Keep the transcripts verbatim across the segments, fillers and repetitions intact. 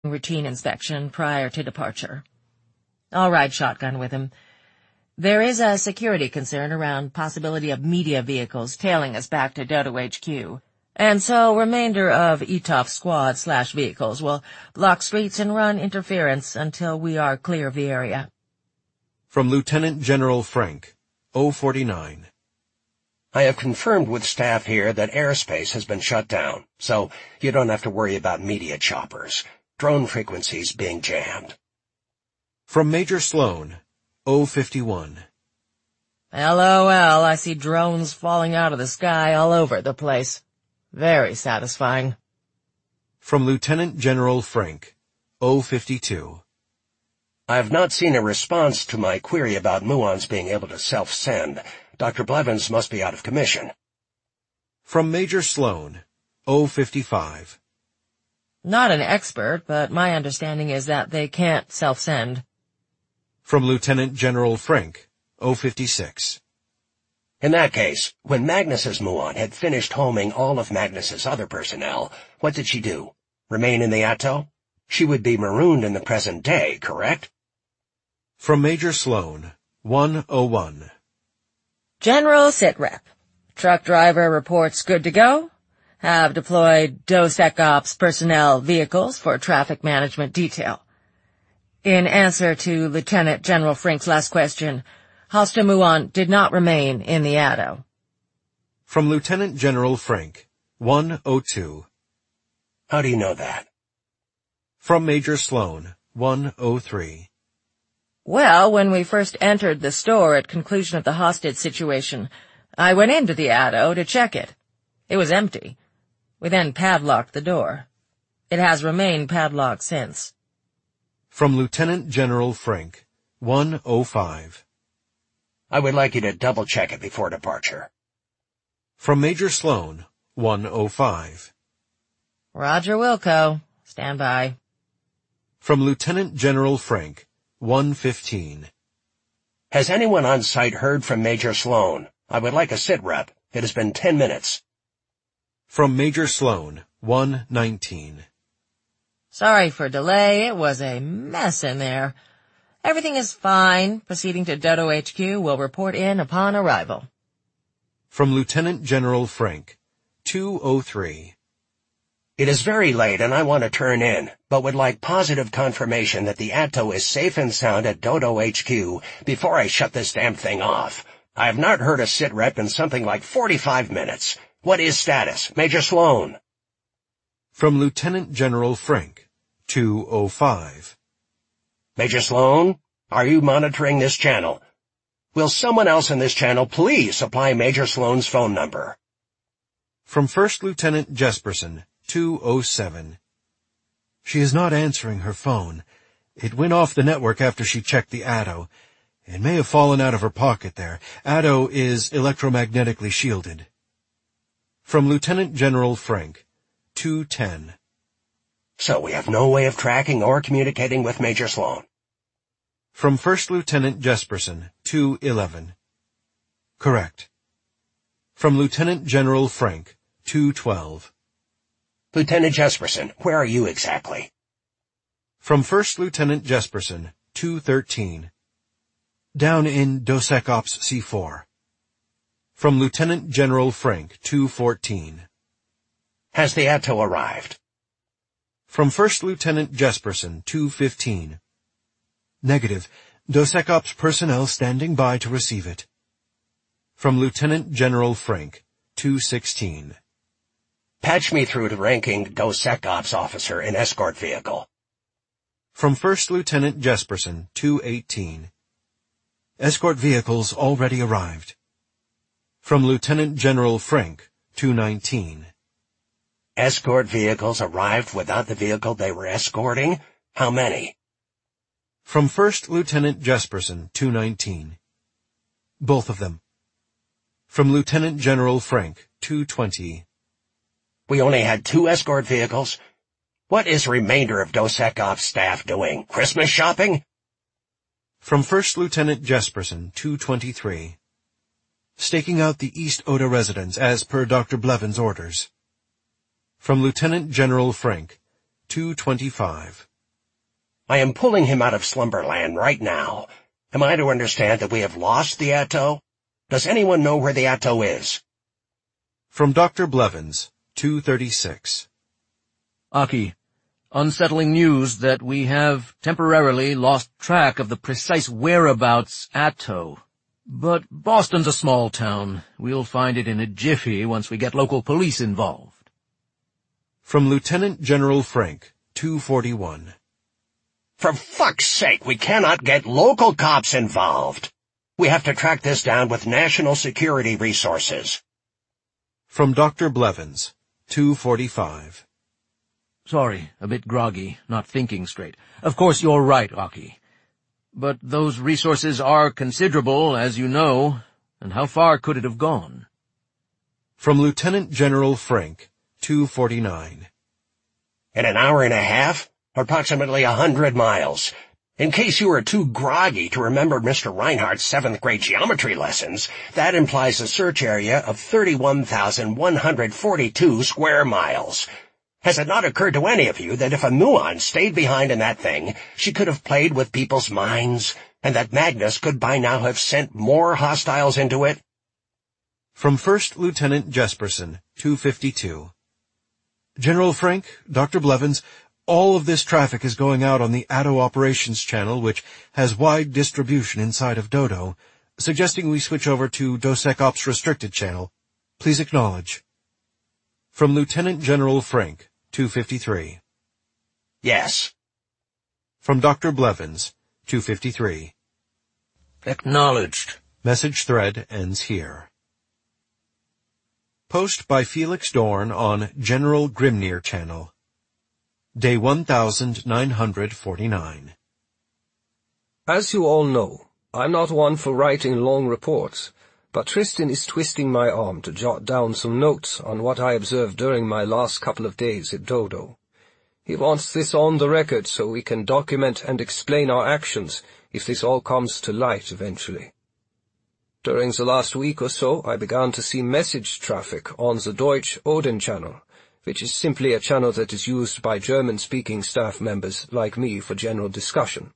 routine inspection prior to departure. I'll ride shotgun with him. There is a security concern around possibility of media vehicles tailing us back to Dodo H Q, and so remainder of E T O F squad slash vehicles will block streets and run interference until we are clear of the area. From Lieutenant General Frank, O forty-nine. I have confirmed with staff here that airspace has been shut down, so you don't have to worry about media choppers, drone frequencies being jammed. From Major Sloan, O fifty-one. LOL, I see drones falling out of the sky all over the place. Very satisfying. From Lieutenant General Frank, O fifty-two. I have not seen a response to my query about muons being able to self-send. Doctor Blevins must be out of commission. From Major Sloan, O fifty-five. Not an expert, but my understanding is that they can't self-send. From Lieutenant General Frank, O fifty-six. In that case, when Magnus's muon had finished homing all of Magnus's other personnel, what did she do? Remain in the Atto? She would be marooned in the present day, correct? From Major Sloan, one oh one. General Sitrep. Truck driver reports good to go. Have deployed DOSECOPS personnel vehicles for traffic management detail. In answer to Lieutenant General Frank's last question, Hosta Muon did not remain in the Atto. From Lieutenant General Frank, one oh two. How do you know that? From Major Sloan, one oh three. Well, when we first entered the store at conclusion of the hostage situation, I went into the Atto to check it. It was empty. We then padlocked the door. It has remained padlocked since. From Lieutenant General Frank, one oh five. I would like you to double-check it before departure. From Major Sloan, one oh five. Roger Wilco. Stand by. From Lieutenant General Frank, one fifteen. Has anyone on site heard from Major Sloan? I would like a sit-rep. It has been ten minutes. From Major Sloan, one nineteen. Sorry for delay. It was a mess in there. Everything is fine. Proceeding to Dodo H Q will report in upon arrival. From Lieutenant General Frank, two oh three. It is very late and I want to turn in, but would like positive confirmation that the Atto is safe and sound at Dodo H Q before I shut this damn thing off. I have not heard a sit-rep in something like forty-five minutes. What is status, Major Sloan? From Lieutenant General Frank, two oh five. Major Sloan, are you monitoring this channel? Will someone else in this channel please supply Major Sloan's phone number? From First Lieutenant Jesperson, two oh seven. She is not answering her phone. It went off the network after she checked the Atto. It may have fallen out of her pocket there. Atto is electromagnetically shielded. From Lieutenant General Frank, two ten. So we have no way of tracking or communicating with Major Sloan. From First Lieutenant Jesperson, two eleven. Correct. From Lieutenant General Frank, two twelve. Lieutenant Jesperson, where are you exactly? From First Lieutenant Jesperson, two thirteen. Down in DOSECOPS C four. From Lieutenant General Frank, two fourteen. Has the Atto arrived? From First Lieutenant Jesperson, two fifteen. Negative. DOSECOPS personnel standing by to receive it. From Lieutenant General Frank, two sixteen. Patch me through to ranking DOSECOPS officer in escort vehicle. From First Lieutenant Jesperson, two eighteen. Escort vehicles already arrived. From Lieutenant General Frank, two nineteen. Escort vehicles arrived without the vehicle they were escorting? How many? From First Lieutenant Jesperson, two nineteen. Both of them. From Lieutenant General Frank, two twenty. We only had two escort vehicles? What is remainder of DOSECOPS staff doing? Christmas shopping? From First Lieutenant Jesperson, two twenty-three. Staking out the East Oda residence as per Doctor Blevins' orders. From Lieutenant General Frank, two twenty-five. I am pulling him out of Slumberland right now. Am I to understand that we have lost the Atto? Does anyone know where the Atto is? From Doctor Blevins, two thirty-six. Aki, unsettling news that we have temporarily lost track of the precise whereabouts Atto. But Boston's a small town. We'll find it in a jiffy once we get local police involved. From Lieutenant General Frank, two forty-one. For fuck's sake, we cannot get local cops involved. We have to track this down with national security resources. From Doctor Blevins, two forty-five. Sorry, a bit groggy, not thinking straight. Of course you're right, Aki. But those resources are considerable, as you know, and how far could it have gone? From Lieutenant General Frank, two forty-nine. In an hour and a half? Approximately a hundred miles. In case you were too groggy to remember Mister Reinhardt's seventh grade geometry lessons, that implies a search area of thirty-one thousand one hundred forty-two square miles. Has it not occurred to any of you that if a muon stayed behind in that thing, she could have played with people's minds, and that Magnus could by now have sent more hostiles into it? From First Lieutenant Jesperson, two fifty-two. General Frank, Doctor Blevins, all of this traffic is going out on the Atto Operations Channel, which has wide distribution inside of Dodo, suggesting we switch over to DOSECOP's Restricted Channel. Please acknowledge. From Lieutenant General Frank, two fifty-three. Yes. From Doctor Blevins, two fifty-three. Acknowledged. Message thread ends here. Post by Felix Dorn on General Grimnir Channel. Day one thousand nine hundred forty-nine. As you all know, I'm not one for writing long reports, but Tristan is twisting my arm to jot down some notes on what I observed during my last couple of days at Dodo. He wants this on the record so we can document and explain our actions if this all comes to light eventually. During the last week or so, I began to see message traffic on the Deutsch Odin channel, which is simply a channel that is used by German-speaking staff members like me for general discussion.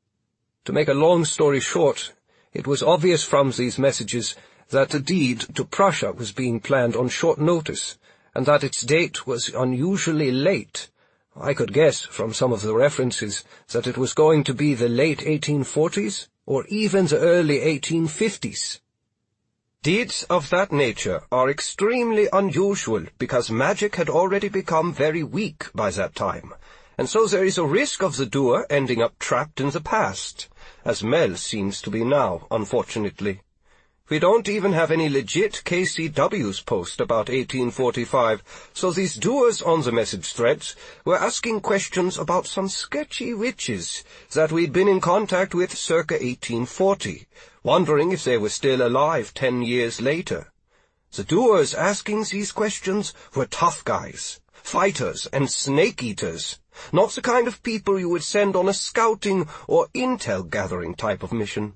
To make a long story short, it was obvious from these messages that the deed to Prussia was being planned on short notice, and that its date was unusually late. I could guess from some of the references that it was going to be the late eighteen forties, or even the early eighteen fifties. Deeds of that nature are extremely unusual because magic had already become very weak by that time, and so there is a risk of the doer ending up trapped in the past, as Mel seems to be now, unfortunately. We don't even have any legit K C Ws post about eighteen forty-five, so these doers on the message threads were asking questions about some sketchy witches that we'd been in contact with circa eighteen forty, wondering if they were still alive ten years later. The doers asking these questions were tough guys, fighters and snake-eaters, not the kind of people you would send on a scouting or intel-gathering type of mission.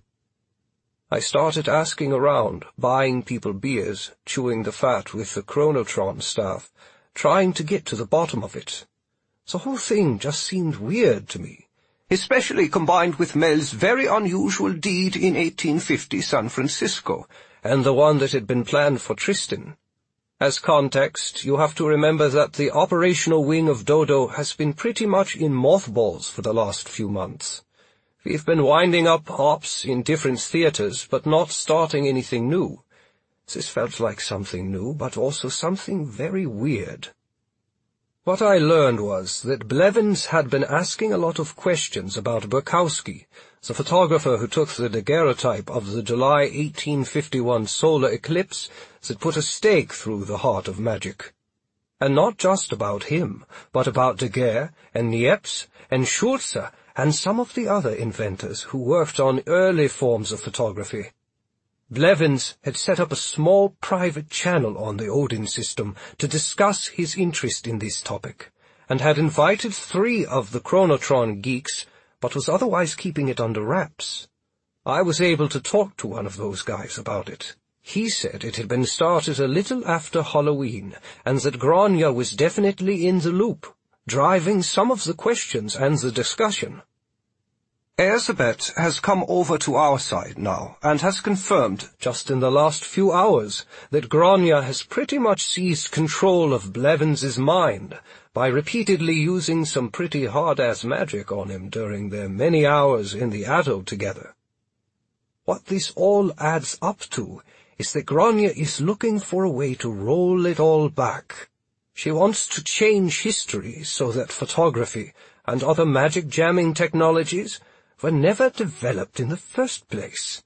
I started asking around, buying people beers, chewing the fat with the Chronotron staff, trying to get to the bottom of it. The whole thing just seemed weird to me, especially combined with Mel's very unusual deed in eighteen fifty San Francisco, and the one that had been planned for Tristan. As context, you have to remember that the operational wing of Dodo has been pretty much in mothballs for the last few months. We've been winding up ops in different theaters, but not starting anything new. This felt like something new, but also something very weird. What I learned was that Blevins had been asking a lot of questions about Burkowski, the photographer who took the daguerreotype of the July eighteen fifty-one solar eclipse that put a stake through the heart of magic. And not just about him, but about Daguerre and Niepce and Schulze and some of the other inventors who worked on early forms of photography. Blevins had set up a small private channel on the Odin system to discuss his interest in this topic, and had invited three of the Chronotron geeks, but was otherwise keeping it under wraps. I was able to talk to one of those guys about it. He said it had been started a little after Halloween, and that Grania was definitely in the loop, driving some of the questions and the discussion. Erzsébet has come over to our side now, and has confirmed, just in the last few hours, that Grania has pretty much seized control of Blevins' mind by repeatedly using some pretty hard-ass magic on him during their many hours in the Atto together. What this all adds up to is that Grania is looking for a way to roll it all back. She wants to change history so that photography and other magic-jamming technologies were never developed in the first place.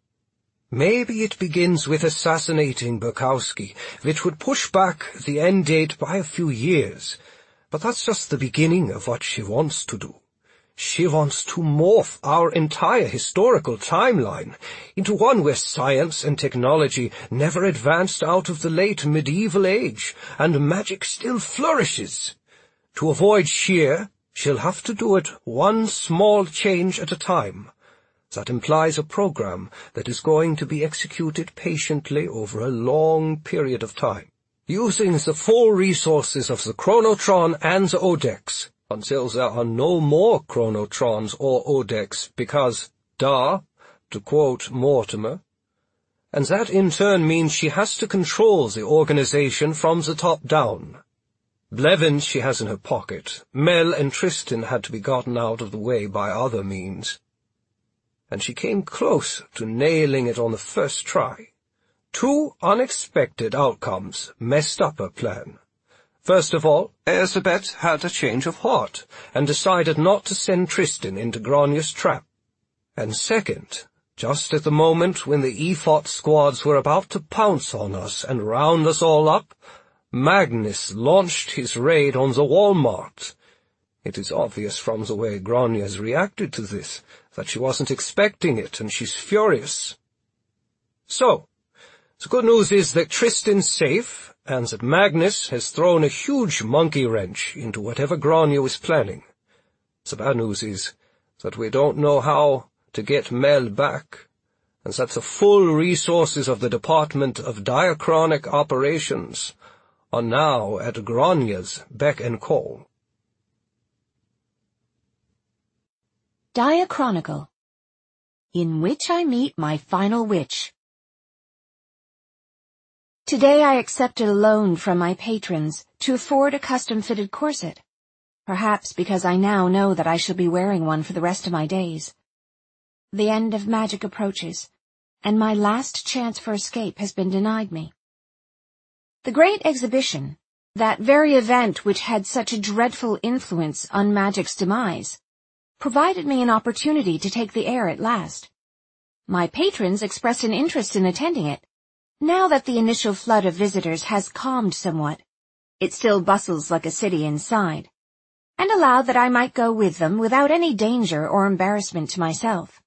Maybe it begins with assassinating Bukowski, which would push back the end date by a few years, but that's just the beginning of what she wants to do. She wants to morph our entire historical timeline into one where science and technology never advanced out of the late medieval age, and magic still flourishes. To avoid sheer, she'll have to do it one small change at a time. That implies a program that is going to be executed patiently over a long period of time, using the full resources of the Chronotron and the Odex, until there are no more Chronotrons or Odex, because, duh, to quote Mortimer. And that in turn means she has to control the organization from the top down. Blevins she has in her pocket. Mel and Tristan had to be gotten out of the way by other means. And she came close to nailing it on the first try. Two unexpected outcomes messed up her plan. First of all, Erzsébet had a change of heart, and decided not to send Tristan into Grania's trap. And second, just at the moment when the E F O T squads were about to pounce on us and round us all up, Magnus launched his raid on the Walmart. It is obvious from the way Grania's reacted to this that she wasn't expecting it, and she's furious. So, the good news is that Tristan's safe, and that Magnus has thrown a huge monkey wrench into whatever Grania was planning. The bad news is that we don't know how to get Mel back, and that the full resources of the Department of Diachronic Operations are now at Grania's beck and call. Diachronicle, in which I meet my final witch. Today I accepted a loan from my patrons to afford a custom-fitted corset, perhaps because I now know that I shall be wearing one for the rest of my days. The end of magic approaches, and my last chance for escape has been denied me. The Great Exhibition, that very event which had such a dreadful influence on magic's demise, provided me an opportunity to take the air at last. My patrons expressed an interest in attending it. Now that the initial flood of visitors has calmed somewhat, it still bustles like a city inside, and allowed that I might go with them without any danger or embarrassment to myself.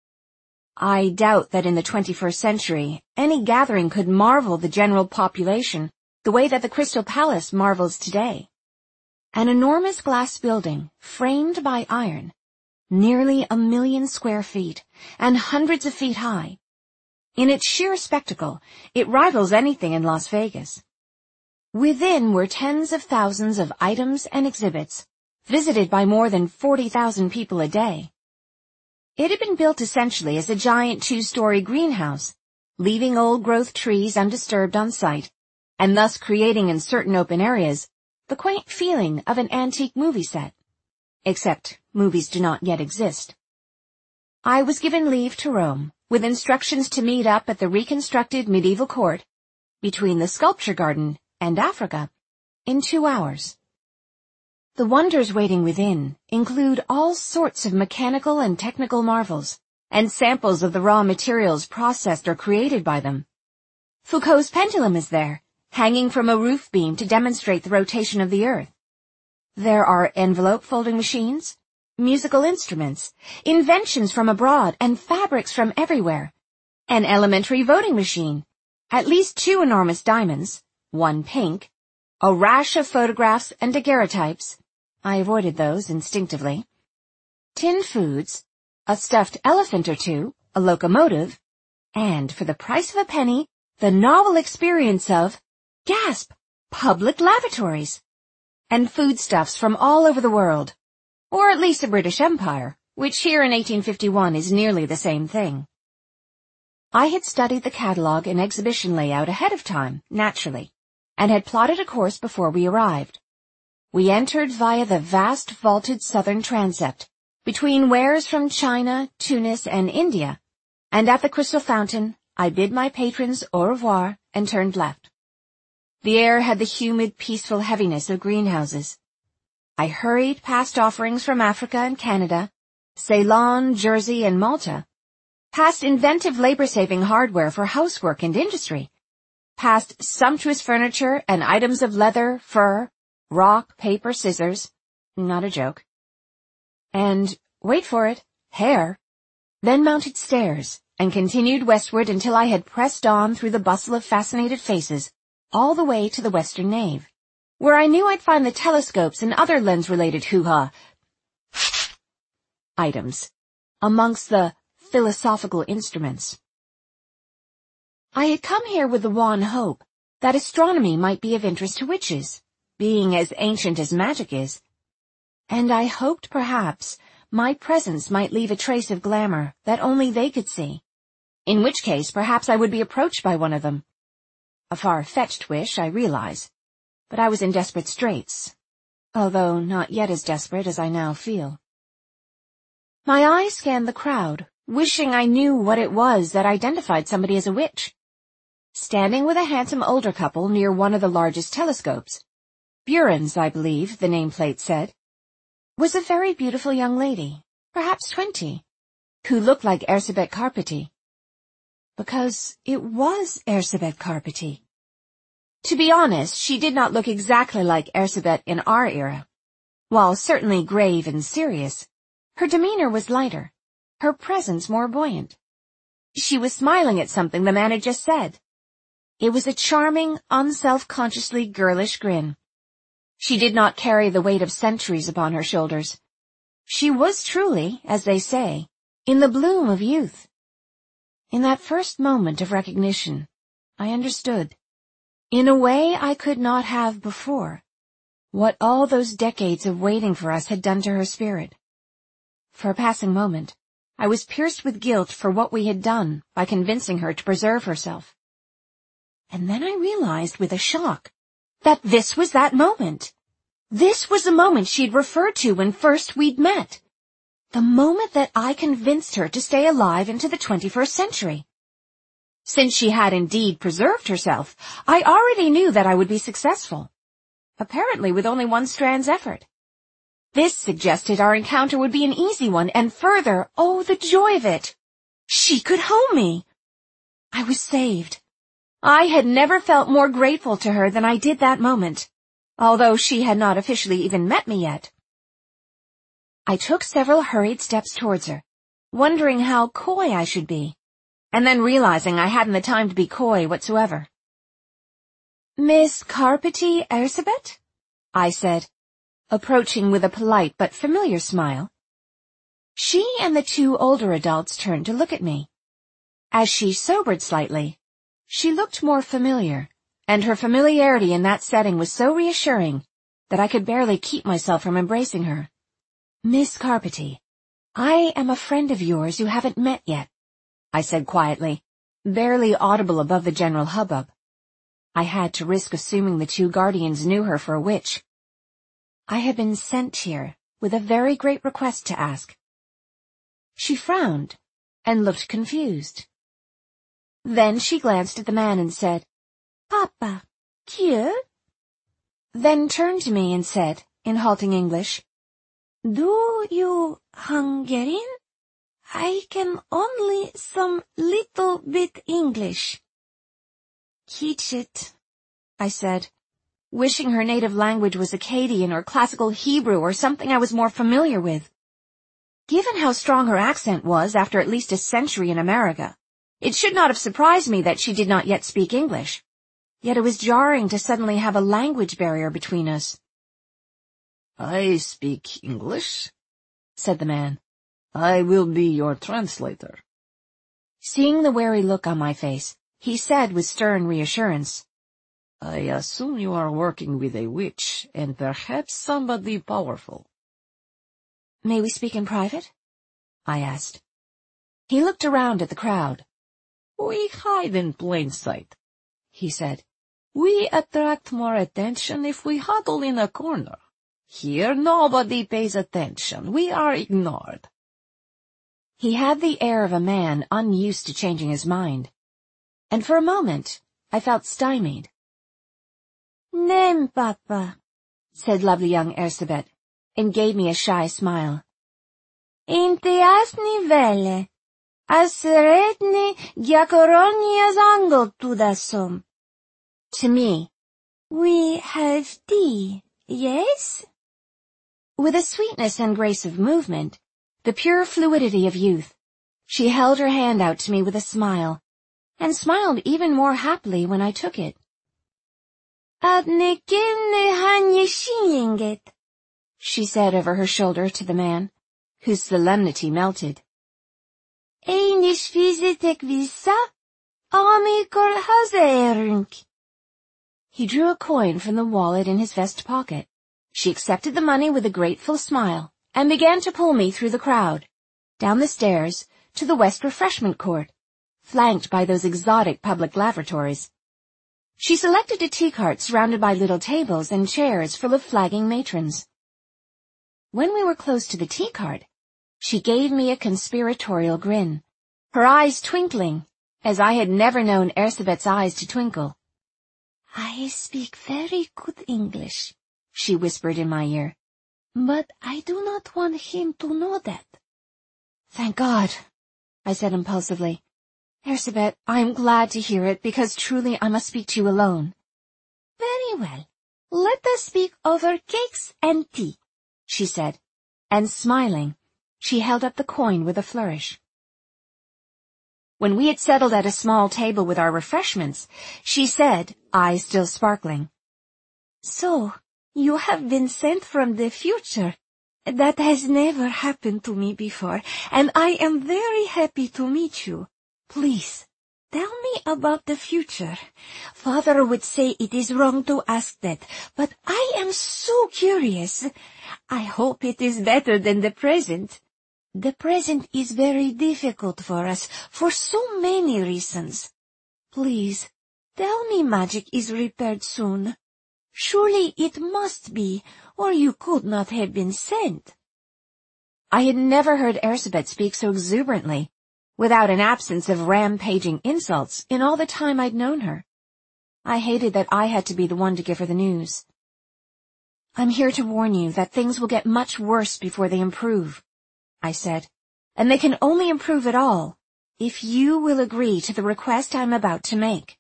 I doubt that in the twenty-first century any gathering could marvel the general population the way that the Crystal Palace marvels today. An enormous glass building, framed by iron, nearly a million square feet, and hundreds of feet high. In its sheer spectacle, it rivals anything in Las Vegas. Within were tens of thousands of items and exhibits, visited by more than forty thousand people a day. It had been built essentially as a giant two-story greenhouse, leaving old-growth trees undisturbed on site, and thus creating in certain open areas the quaint feeling of an antique movie set. Except movies do not yet exist. I was given leave to roam, with instructions to meet up at the reconstructed medieval court, between the sculpture garden and Africa, in two hours. The wonders waiting within include all sorts of mechanical and technical marvels, and samples of the raw materials processed or created by them. Foucault's pendulum is there, hanging from a roof beam to demonstrate the rotation of the earth. There are envelope folding machines, musical instruments, inventions from abroad, and fabrics from everywhere. An elementary voting machine, at least two enormous diamonds, one pink, a rash of photographs and daguerreotypes. I avoided those instinctively. Tinned foods, a stuffed elephant or two, a locomotive, and for the price of a penny, the novel experience of, gasp, public lavatories, and foodstuffs from all over the world, or at least the British Empire, which here in eighteen fifty-one is nearly the same thing. I had studied the catalogue and exhibition layout ahead of time, naturally, and had plotted a course before we arrived. We entered via the vast vaulted southern transept, between wares from China, Tunis, and India, and at the Crystal Fountain, I bid my patrons au revoir and turned left. The air had the humid, peaceful heaviness of greenhouses. I hurried past offerings from Africa and Canada, Ceylon, Jersey, and Malta, past inventive labor-saving hardware for housework and industry, past sumptuous furniture and items of leather, fur, rock, paper, scissors, not a joke, and, wait for it, hair, then mounted stairs and continued westward until I had pressed on through the bustle of fascinated faces all the way to the western nave, where I knew I'd find the telescopes and other lens-related hoo-ha items amongst the philosophical instruments. I had come here with the wan hope that astronomy might be of interest to witches, being as ancient as magic is, and I hoped perhaps my presence might leave a trace of glamour that only they could see, in which case perhaps I would be approached by one of them. A far-fetched wish, I realize, but I was in desperate straits, although not yet as desperate as I now feel. My eyes scanned the crowd, wishing I knew what it was that identified somebody as a witch. Standing with a handsome older couple near one of the largest telescopes, Buren's, I believe, the nameplate said, was a very beautiful young lady, perhaps twenty, who looked like Erzsébet Carpetti. Because it was Erzsébet Carpetti. To be honest, she did not look exactly like Erzsébet in our era. While certainly grave and serious, her demeanor was lighter, her presence more buoyant. She was smiling at something the man had just said. It was a charming, unself-consciously girlish grin. She did not carry the weight of centuries upon her shoulders. She was truly, as they say, in the bloom of youth. In that first moment of recognition, I understood, in a way I could not have before, what all those decades of waiting for us had done to her spirit. For a passing moment, I was pierced with guilt for what we had done by convincing her to preserve herself. And then I realized with a shock that this was that moment. This was the moment she'd referred to when first we'd met. The moment that I convinced her to stay alive into the twenty-first century. Since she had indeed preserved herself, I already knew that I would be successful. Apparently with only one strand's effort. This suggested our encounter would be an easy one, and further, oh, the joy of it! She could home me! I was saved. I had never felt more grateful to her than I did that moment, although she had not officially even met me yet. I took several hurried steps towards her, wondering how coy I should be, and then realizing I hadn't the time to be coy whatsoever. "Miss Carpetti Erzsébet?" I said, approaching with a polite but familiar smile. She and the two older adults turned to look at me. As she sobered slightly, she looked more familiar, and her familiarity in that setting was so reassuring that I could barely keep myself from embracing her. "Miss Carpetti, I am a friend of yours you haven't met yet," I said quietly, barely audible above the general hubbub. I had to risk assuming the two guardians knew her for a witch. "I have been sent here with a very great request to ask." She frowned and looked confused. Then she glanced at the man and said, "Papa, que?" Then turned to me and said, in halting English, "Do you Hungarian? I can only some little bit English." "Kitchit," I said, wishing her native language was Akkadian or classical Hebrew or something I was more familiar with. Given how strong her accent was after at least a century in America, it should not have surprised me that she did not yet speak English. Yet it was jarring to suddenly have a language barrier between us. "I speak English," said the man. "I will be your translator." Seeing the wary look on my face, he said with stern reassurance, "I assume you are working with a witch, and perhaps somebody powerful." "May we speak in private?" I asked. He looked around at the crowd. "We hide in plain sight," he said. "We attract more attention if we huddle in a corner. Here nobody pays attention. We are ignored." He had the air of a man unused to changing his mind, and for a moment I felt stymied. "Nem, Papa," said lovely young Ersebet, and gave me a shy smile. "Intiasni vele, asretni giacoronias angle tudasom." To me, "We have tea, yes?" With a sweetness and grace of movement, the pure fluidity of youth, she held her hand out to me with a smile, and smiled even more happily when I took it. "Adnikine hanyeshinget," she said over her shoulder to the man, whose solemnity melted. "Einish visitek visa, amikor hazeerunk." He drew a coin from the wallet in his vest pocket. She accepted the money with a grateful smile and began to pull me through the crowd, down the stairs to the West Refreshment Court, flanked by those exotic public lavatories. She selected a tea cart surrounded by little tables and chairs full of flagging matrons. When we were close to the tea cart, she gave me a conspiratorial grin, her eyes twinkling, as I had never known Ersebet's eyes to twinkle. "I speak very good English," she whispered in my ear, "but I do not want him to know that." "Thank God," I said impulsively. "Ersebet, I am glad to hear it, because truly I must speak to you alone." "Very well. Let us speak over cakes and tea," she said, and smiling, she held up the coin with a flourish. When we had settled at a small table with our refreshments, she said, eyes still sparkling, "So, you have been sent from the future. That has never happened to me before, and I am very happy to meet you. Please, tell me about the future. Father would say it is wrong to ask that, but I am so curious. I hope it is better than the present. The present is very difficult for us, for so many reasons. Please, tell me magic is repaired soon. Surely it must be, or you could not have been sent." I had never heard Ersebet speak so exuberantly, without an absence of rampaging insults in all the time I'd known her. I hated that I had to be the one to give her the news. "I'm here to warn you that things will get much worse before they improve," I said, "and they can only improve at all if you will agree to the request I'm about to make."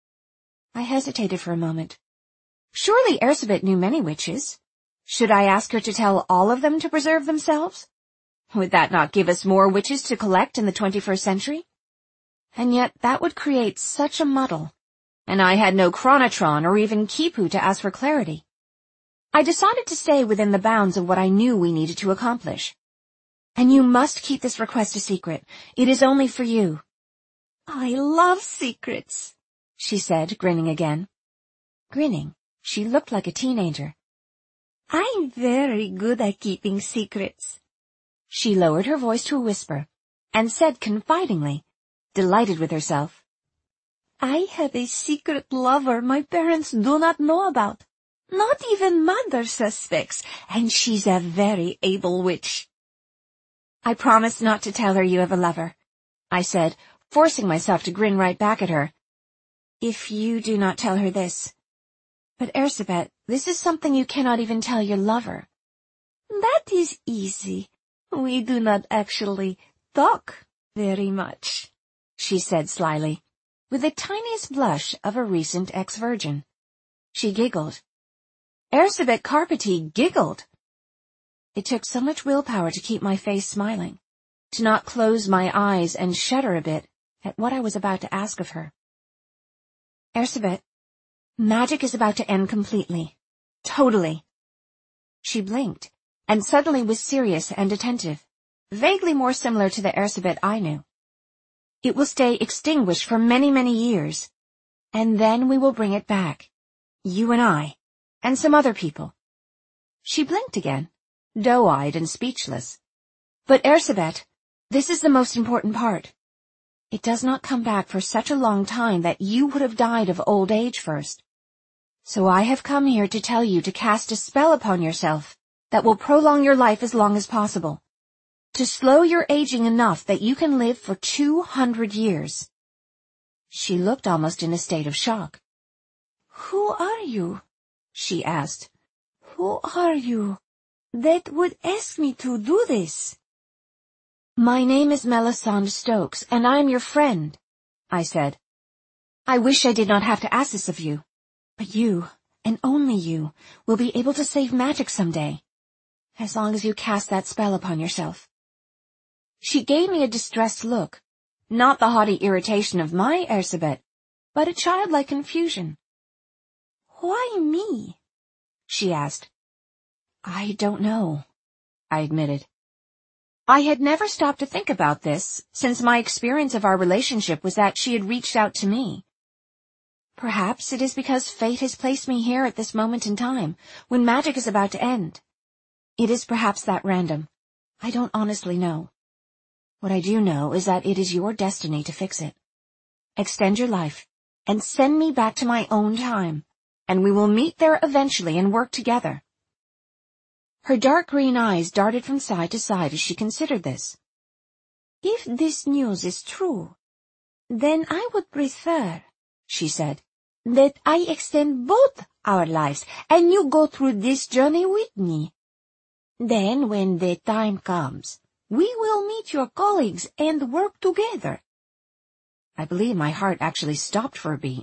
I hesitated for a moment. Surely Ersebet knew many witches. Should I ask her to tell all of them to preserve themselves? Would that not give us more witches to collect in the twenty-first century? And yet that would create such a muddle, and I had no chronotron or even Kipu to ask for clarity. I decided to stay within the bounds of what I knew we needed to accomplish. "And you must keep this request a secret. It is only for you." "I love secrets," she said, grinning again. Grinning, she looked like a teenager. "I'm very good at keeping secrets." She lowered her voice to a whisper, and said confidingly, delighted with herself, "I have a secret lover my parents do not know about. Not even Mother suspects, and she's a very able witch." "I promise not to tell her you have a lover," I said, forcing myself to grin right back at her. "If you do not tell her this." "But Ersebet, this is something you cannot even tell your lover." "That is easy. We do not actually talk very much," she said slyly, with the tiniest blush of a recent ex-virgin. She giggled. Ersebet Carpety giggled. It took so much willpower to keep my face smiling, to not close my eyes and shudder a bit at what I was about to ask of her. "Ersebet, magic is about to end completely. Totally." She blinked, and suddenly was serious and attentive, vaguely more similar to the Ersebet I knew. "It will stay extinguished for many, many years, and then we will bring it back. You and I, and some other people." She blinked again, doe-eyed and speechless. "But Ersebet, This is the most important part. It does not come back for such a long time that you would have died of old age first. So I have come here to tell you to cast a spell upon yourself that will prolong your life as long as possible, to slow your aging enough that you can live for two hundred years. She looked almost in a state of shock. Who are you? She asked. Who are you that would ask me to do this? My name is Melisande Stokes, and I am your friend, I said. I wish I did not have to ask this of you, but you, and only you, will be able to save magic someday, as long as you cast that spell upon yourself. She gave me a distressed look, not the haughty irritation of my Ersebet, but a childlike confusion. Why me? She asked. I don't know, I admitted. I had never stopped to think about this, since my experience of our relationship was that she had reached out to me. Perhaps it is because fate has placed me here at this moment in time, when magic is about to end. It is perhaps that random. I don't honestly know. What I do know is that it is your destiny to fix it. Extend your life, and send me back to my own time, and we will meet there eventually and work together. Her dark green eyes darted from side to side as she considered this. If this news is true, then I would prefer, she said, that I extend both our lives and you go through this journey with me. Then when the time comes, we will meet your colleagues and work together. I believe my heart actually stopped for a beat.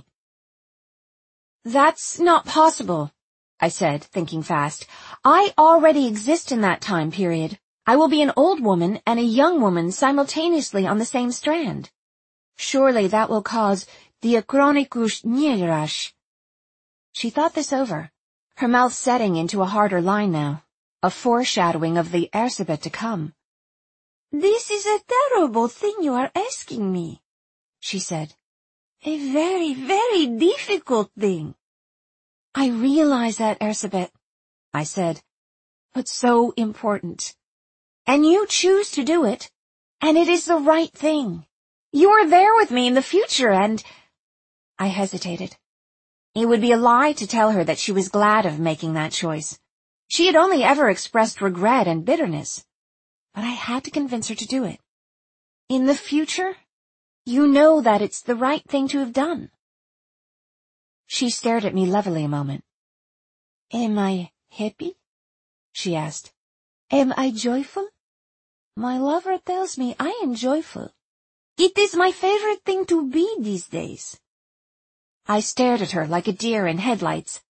That's not possible, I said, thinking fast. I already exist in that time period. I will be an old woman and a young woman simultaneously on the same strand. Surely that will cause diachronikus nierash. She thought this over, her mouth setting into a harder line now, a foreshadowing of the Ersebet to come. This is a terrible thing you are asking me, she said. A very, very difficult thing. I realize that, Ersebet, I said, but so important. And you choose to do it, and it is the right thing. You are there with me in the future, and... I hesitated. It would be a lie to tell her that she was glad of making that choice. She had only ever expressed regret and bitterness. But I had to convince her to do it. In the future, you know that it's the right thing to have done. She stared at me levelly a moment. Am I happy? She asked. Am I joyful? My lover tells me I am joyful. It is my favorite thing to be these days. I stared at her like a deer in headlights,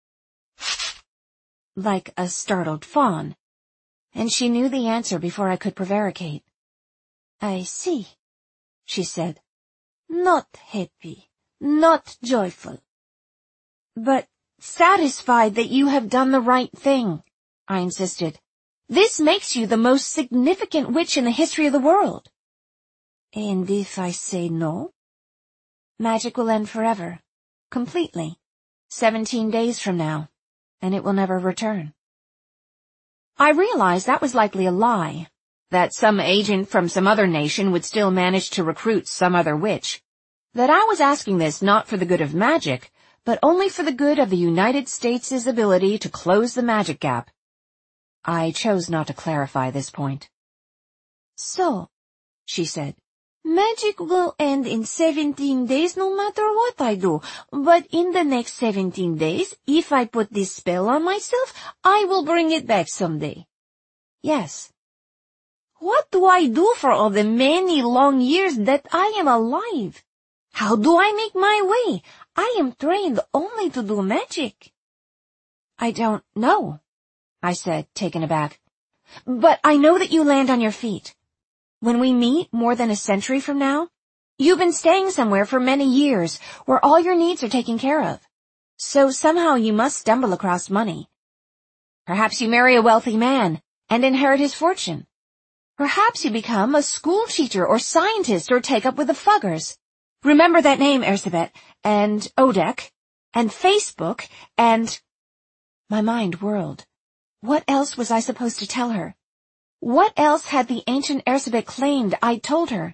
like a startled fawn, and she knew the answer before I could prevaricate. I see, she said. Not happy, not joyful. But satisfied that you have done the right thing, I insisted. This makes you the most significant witch in the history of the world. And if I say no? Magic will end forever, completely, seventeen days from now, and it will never return. I realized that was likely a lie, that some agent from some other nation would still manage to recruit some other witch, that I was asking this not for the good of magic, but only for the good of the United States' ability to close the magic gap. I chose not to clarify this point. So, she said, magic will end in seventeen days no matter what I do, but in the next seventeen days, if I put this spell on myself, I will bring it back someday. Yes. What do I do for all the many long years that I am alive? How do I make my way? I am trained only to do magic. I don't know, I said, taken aback. But I know that you land on your feet. When we meet more than a century from now, you've been staying somewhere for many years where all your needs are taken care of. So somehow you must stumble across money. Perhaps you marry a wealthy man and inherit his fortune. Perhaps you become a school teacher or scientist or take up with the Fuggers. Remember that name, Ersebet, and Odek, and Facebook, and... My mind whirled. What else was I supposed to tell her? What else had the ancient Ersebet claimed I'd told her?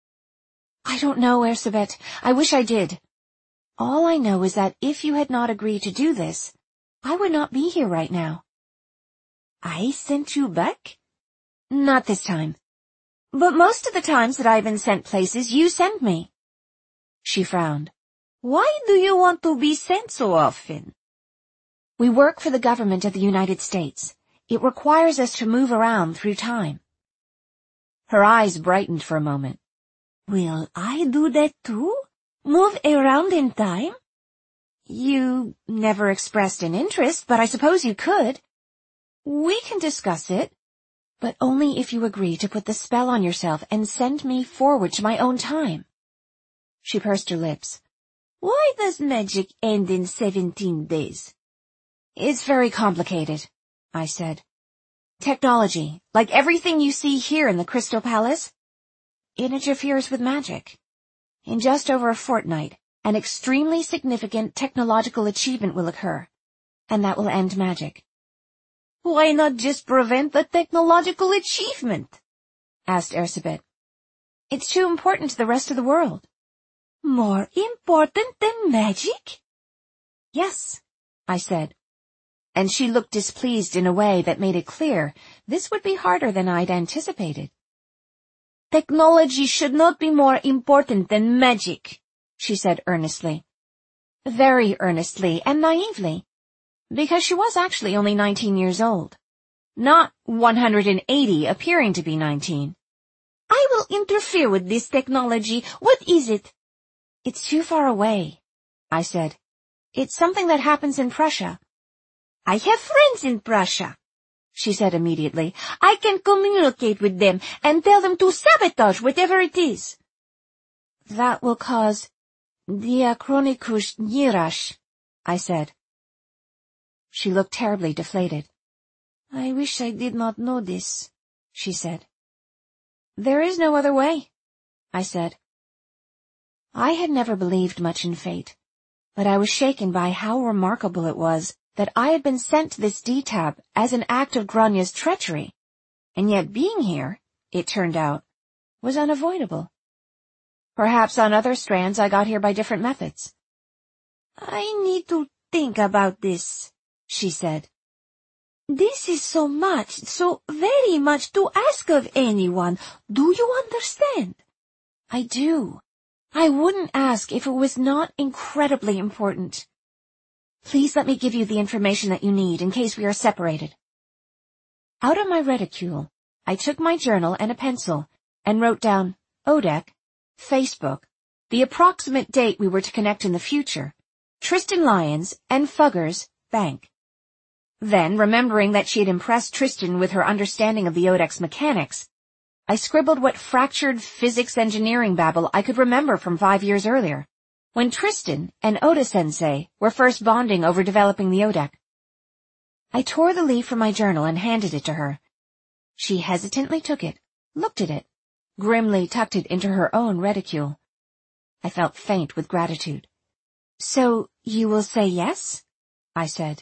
I don't know, Ersebet. I wish I did. All I know is that if you had not agreed to do this, I would not be here right now. I sent you back? Not this time. But most of the times that I've been sent places, you send me. She frowned. Why do you want to be sent so often? We work for the government of the United States. It requires us to move around through time. Her eyes brightened for a moment. Will I do that too? Move around in time? You never expressed an interest, but I suppose you could. We can discuss it, but only if you agree to put the spell on yourself and send me forward to my own time. She pursed her lips. Why does magic end in seventeen days? It's very complicated, I said. Technology, like everything you see here in the Crystal Palace, it interferes with magic. In just over a fortnight, an extremely significant technological achievement will occur, and that will end magic. Why not just prevent the technological achievement? Asked Ersebet. It's too important to the rest of the world. More important than magic? Yes, I said. And she looked displeased in a way that made it clear this would be harder than I'd anticipated. Technology should not be more important than magic, she said earnestly. Very earnestly and naively, because she was actually only nineteen years old, not one hundred eighty appearing to be nineteen. I will interfere with this technology. What is it? It's too far away, I said. It's something that happens in Prussia. I have friends in Prussia, she said immediately. I can communicate with them and tell them to sabotage whatever it is. That will cause diachronicus neurash, I said. She looked terribly deflated. I wish I did not know this, she said. There is no other way, I said. I had never believed much in fate, but I was shaken by how remarkable it was that I had been sent to this D TAB as an act of Granya's treachery, and yet being here, it turned out, was unavoidable. Perhaps on other strands I got here by different methods. I need to think about this, she said. This is so much, so very much to ask of anyone. Do you understand? I do. I wouldn't ask if it was not incredibly important. Please let me give you the information that you need in case we are separated. Out of my reticule, I took my journal and a pencil and wrote down Odek, Facebook, the approximate date we were to connect in the future, Tristan Lyons, and Fuggers, bank. Then, remembering that she had impressed Tristan with her understanding of the Odek's mechanics, I scribbled what fractured physics engineering babble I could remember from five years earlier, when Tristan and Oda-sensei were first bonding over developing the Odek. I tore the leaf from my journal and handed it to her. She hesitantly took it, looked at it, grimly tucked it into her own reticule. I felt faint with gratitude. So, you will say yes? I said.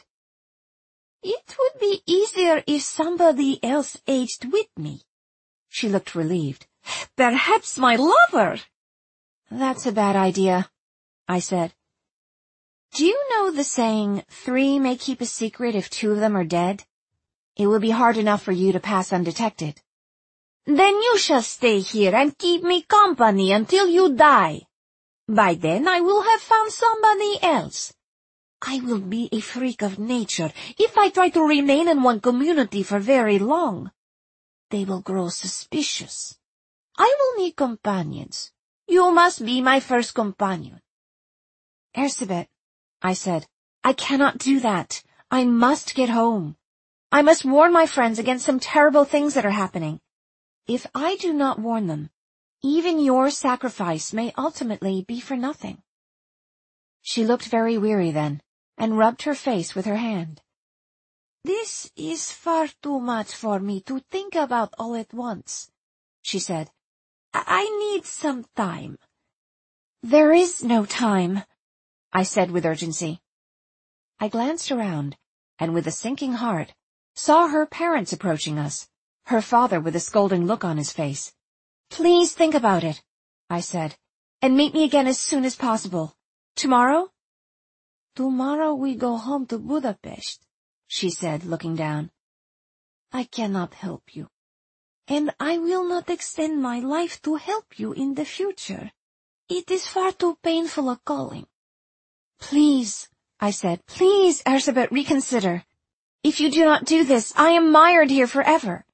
It would be easier if somebody else aged with me. She looked relieved. Perhaps my lover. That's a bad idea, I said. Do you know the saying, three may keep a secret if two of them are dead? It will be hard enough for you to pass undetected. Then you shall stay here and keep me company until you die. By then I will have found somebody else. I will be a freak of nature if I try to remain in one community for very long. They will grow suspicious. I will need companions. You must be my first companion. Ersebet, I said, I cannot do that. I must get home. I must warn my friends against some terrible things that are happening. If I do not warn them, even your sacrifice may ultimately be for nothing. She looked very weary then, and rubbed her face with her hand. This is far too much for me to think about all at once, she said. I, I need some time. There is no time, I said with urgency. I glanced around, and with a sinking heart, saw her parents approaching us, her father with a scolding look on his face. "Please think about it," I said, "and meet me again as soon as possible. Tomorrow?" "Tomorrow we go home to Budapest," she said, looking down. "I cannot help you, and I will not extend my life to help you in the future. It is far too painful a calling." "Please," I said, "please, Erzsébet, reconsider. If you do not do this, I am mired here forever."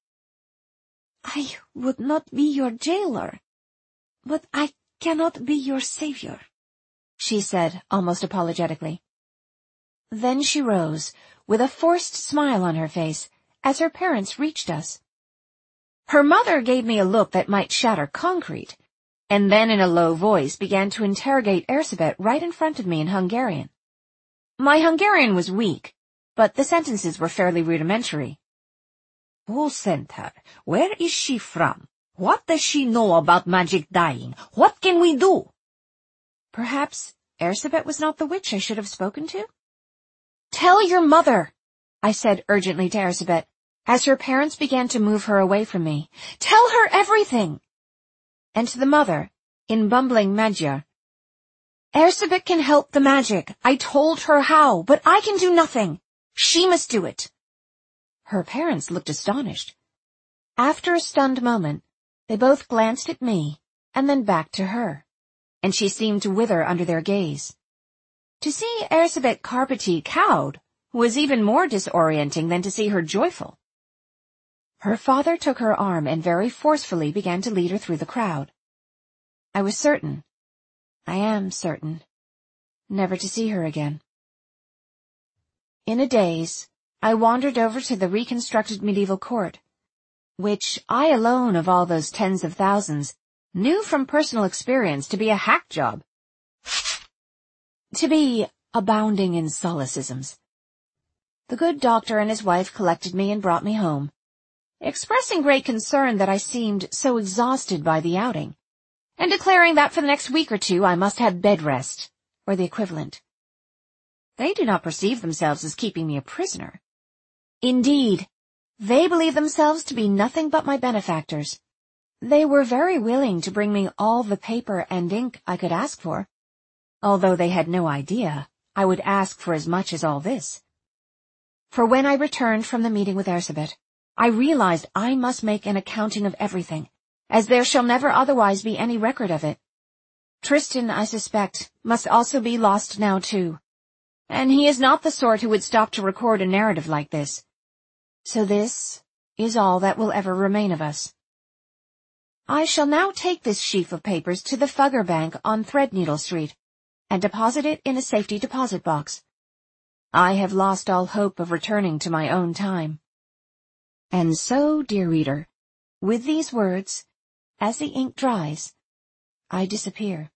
"I would not be your jailer, but I cannot be your savior," she said, almost apologetically. Then she rose, with a forced smile on her face, as her parents reached us. Her mother gave me a look that might shatter concrete, and then in a low voice began to interrogate Erzsébet right in front of me in Hungarian. My Hungarian was weak, but the sentences were fairly rudimentary. "Who sent her? Where is she from? What does she know about magic dyeing? What can we do?" Perhaps Erzsébet was not the witch I should have spoken to? "Tell your mother," I said urgently to Erzsébet, as her parents began to move her away from me. "Tell her everything." And to the mother, in bumbling Magyar, "Erzsébet can help the magic. I told her how, but I can do nothing. She must do it." Her parents looked astonished. After a stunned moment, they both glanced at me, and then back to her, and she seemed to wither under their gaze. To see Erzsébet Carpati cowed was even more disorienting than to see her joyful. Her father took her arm and very forcefully began to lead her through the crowd. I was certain, I am certain, never to see her again. In a daze, I wandered over to the reconstructed medieval court, which I alone of all those tens of thousands knew from personal experience to be a hack job, to be abounding in solecisms. The good doctor and his wife collected me and brought me home, expressing great concern that I seemed so exhausted by the outing, and declaring that for the next week or two I must have bed rest, or the equivalent. They do not perceive themselves as keeping me a prisoner. Indeed, they believe themselves to be nothing but my benefactors. They were very willing to bring me all the paper and ink I could ask for, although they had no idea I would ask for as much as all this. For when I returned from the meeting with Erzsébet, I realized I must make an accounting of everything, as there shall never otherwise be any record of it. Tristan, I suspect, must also be lost now too, and he is not the sort who would stop to record a narrative like this. So this is all that will ever remain of us. I shall now take this sheaf of papers to the Fugger Bank on Threadneedle Street, and deposit it in a safety deposit box. I have lost all hope of returning to my own time. And so, dear reader, with these words, as the ink dries, I disappear.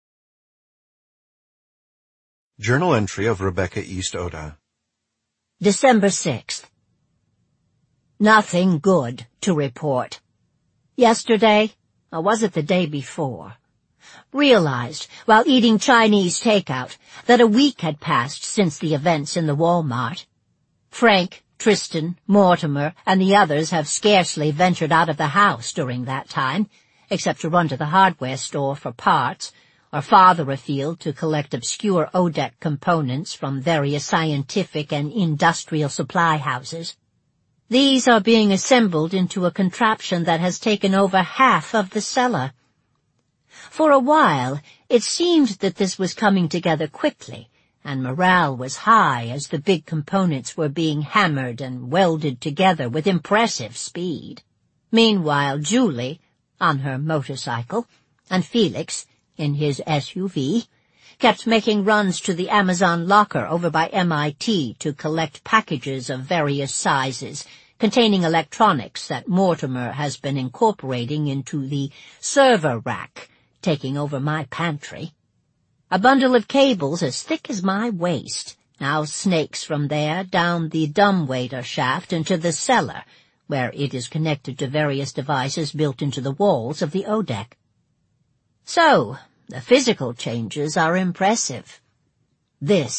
Journal entry of Rebecca East Oda. December sixth. Nothing good to report. Yesterday, or was it the day before, realized, while eating Chinese takeout, that a week had passed since the events in the Walmart. Frank, Tristan, Mortimer, and the others have scarcely ventured out of the house during that time, except to run to the hardware store for parts, or farther afield to collect obscure O D E C components from various scientific and industrial supply houses. These are being assembled into a contraption that has taken over half of the cellar. For a while, it seemed that this was coming together quickly, and morale was high as the big components were being hammered and welded together with impressive speed. Meanwhile, Julie, on her motorcycle, and Felix, in his S U V, kept making runs to the Amazon locker over by M I T to collect packages of various sizes, containing electronics that Mortimer has been incorporating into the server rack, taking over my pantry. A bundle of cables as thick as my waist now snakes from there down the dumbwaiter shaft into the cellar, where it is connected to various devices built into the walls of the O D E C. So, the physical changes are impressive. This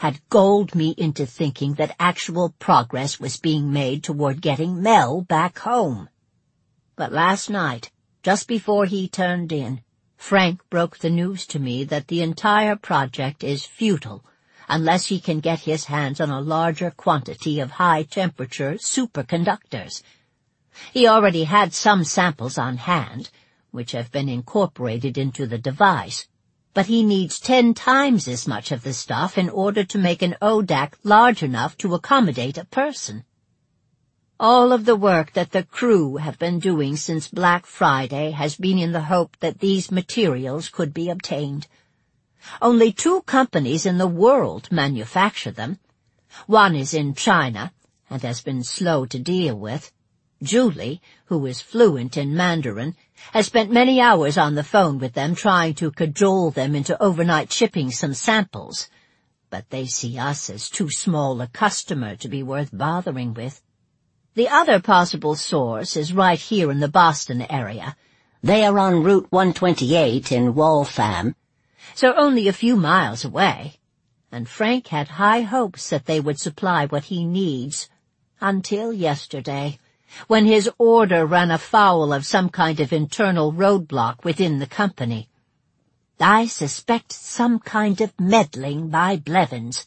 had gulled me into thinking that actual progress was being made toward getting Mel back home. But last night, just before he turned in, Frank broke the news to me that the entire project is futile unless he can get his hands on a larger quantity of high-temperature superconductors. He already had some samples on hand, which have been incorporated into the device, but he needs ten times as much of the stuff in order to make an O D A C large enough to accommodate a person. All of the work that the crew have been doing since Black Friday has been in the hope that these materials could be obtained. Only two companies in the world manufacture them. One is in China and has been slow to deal with. Julie, who is fluent in Mandarin, has spent many hours on the phone with them trying to cajole them into overnight shipping some samples, but they see us as too small a customer to be worth bothering with. The other possible source is right here in the Boston area. They are on Route one twenty-eight in Waltham, so only a few miles away, and Frank had high hopes that they would supply what he needs, until yesterday, when his order ran afoul of some kind of internal roadblock within the company. I suspect some kind of meddling by Blevins.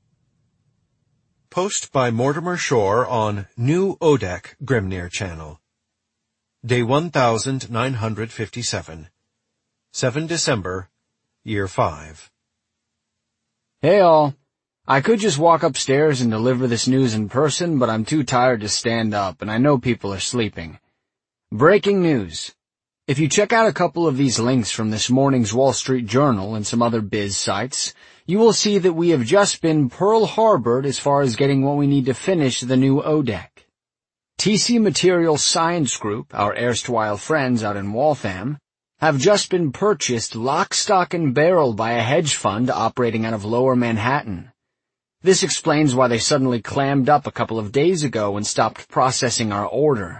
Post by Mortimer Shore on New O D A C Grimnir Channel. Day one thousand nine hundred fifty-seven. seventh December, Year five. Hey all. I could just walk upstairs and deliver this news in person, but I'm too tired to stand up, and I know people are sleeping. Breaking news. If you check out a couple of these links from this morning's Wall Street Journal and some other biz sites, you will see that we have just been Pearl Harbored as far as getting what we need to finish the new O D A C. T C Materials Science Group, our erstwhile friends out in Waltham, have just been purchased lock, stock, and barrel by a hedge fund operating out of Lower Manhattan. This explains why they suddenly clammed up a couple of days ago and stopped processing our order.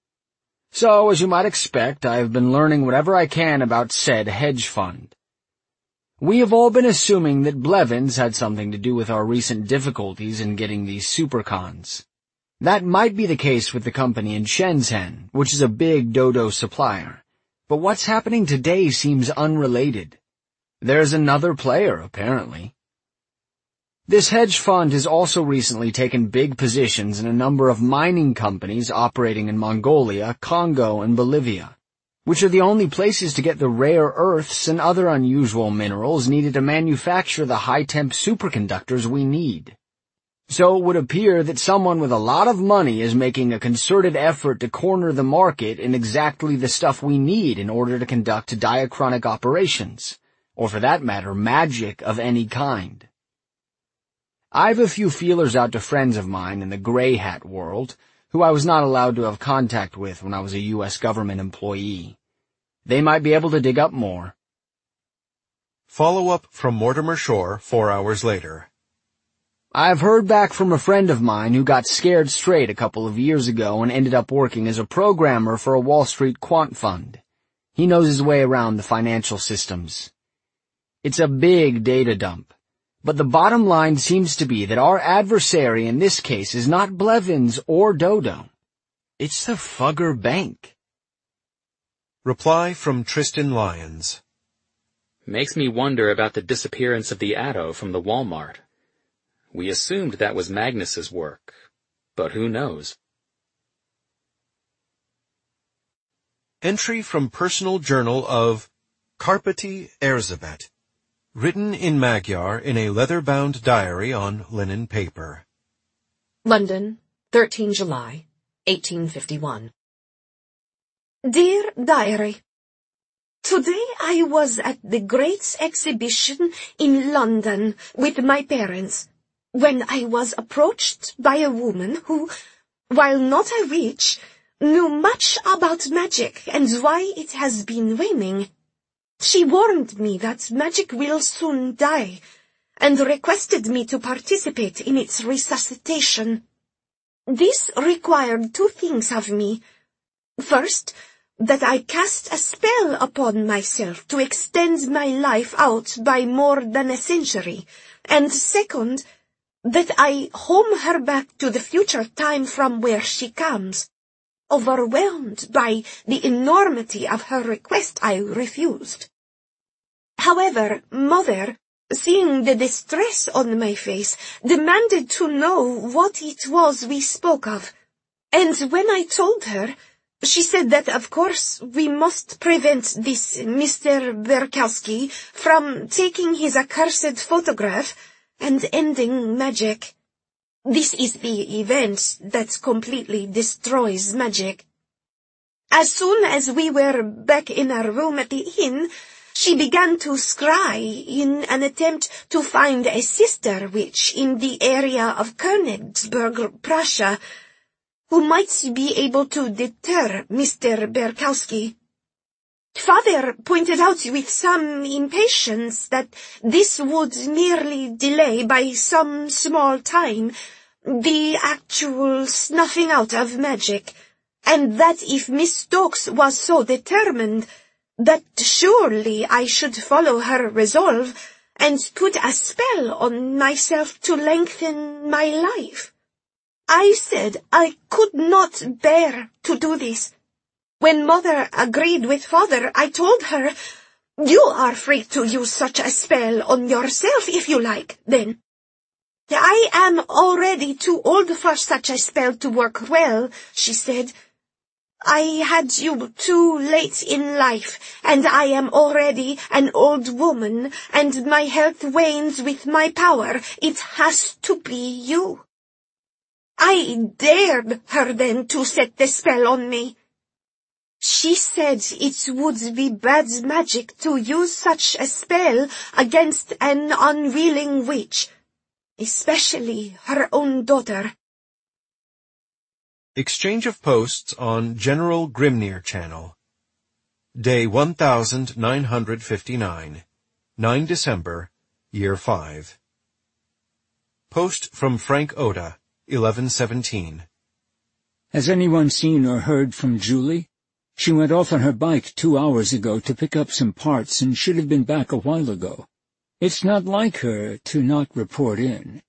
So, as you might expect, I have been learning whatever I can about said hedge fund. We have all been assuming that Blevins had something to do with our recent difficulties in getting these supercons. That might be the case with the company in Shenzhen, which is a big Dodo supplier. But what's happening today seems unrelated. There's another player, apparently. This hedge fund has also recently taken big positions in a number of mining companies operating in Mongolia, Congo, and Bolivia, which are the only places to get the rare earths and other unusual minerals needed to manufacture the high-temp superconductors we need. So it would appear that someone with a lot of money is making a concerted effort to corner the market in exactly the stuff we need in order to conduct diachronic operations, or for that matter, magic of any kind. I've a few feelers out to friends of mine in the gray hat world, who I was not allowed to have contact with when I was a U S government employee. They might be able to dig up more. Follow-up from Mortimer Shore four hours later. I've heard back from a friend of mine who got scared straight a couple of years ago and ended up working as a programmer for a Wall Street quant fund. He knows his way around the financial systems. It's a big data dump. But the bottom line seems to be that our adversary in this case is not Blevins or Dodo. It's the Fugger Bank. Reply from Tristan Lyons. Makes me wonder about the disappearance of the Atto from the Walmart. We assumed that was Magnus's work, but who knows? Entry from Personal Journal of Karpati Erzsébet. Written in Magyar in a leather-bound diary on linen paper. London, thirteenth July, eighteen fifty-one. Dear Diary, today I was at the Great Exhibition in London with my parents, when I was approached by a woman who, while not a witch, knew much about magic and why it has been waning. She warned me that magic will soon die, and requested me to participate in its resuscitation. This required two things of me. First, that I cast a spell upon myself to extend my life out by more than a century, and second, that I home her back to the future time from where she comes. Overwhelmed by the enormity of her request, I refused. However, Mother, seeing the distress on my face, demanded to know what it was we spoke of, and when I told her, she said that, of course, we must prevent this Mister Berkowski from taking his accursed photograph and ending magic. This is the event that completely destroys magic. As soon as we were back in our room at the inn, she began to scry in an attempt to find a sister witch in the area of Königsberg, Prussia, who might be able to deter Mister Berkowski. Father pointed out with some impatience that this would merely delay by some small time the actual snuffing out of magic, and that if Miss Stokes was so determined, that surely I should follow her resolve and put a spell on myself to lengthen my life. I said I could not bear to do this. When Mother agreed with Father, I told her, "You are free to use such a spell on yourself if you like, then." "I am already too old for such a spell to work well," she said. "I had you too late in life, and I am already an old woman, and my health wanes with my power. It has to be you." I dared her then to set the spell on me. She said it would be bad magic to use such a spell against an unwilling witch, especially her own daughter. Exchange of posts on General Grimnir Channel. Day one thousand nine hundred fifty-nine. the ninth of December, Year five. Post from Frank Oda, eleven seventeen. Has anyone seen or heard from Julie? She went off on her bike two hours ago to pick up some parts and should have been back a while ago. It's not like her to not report in.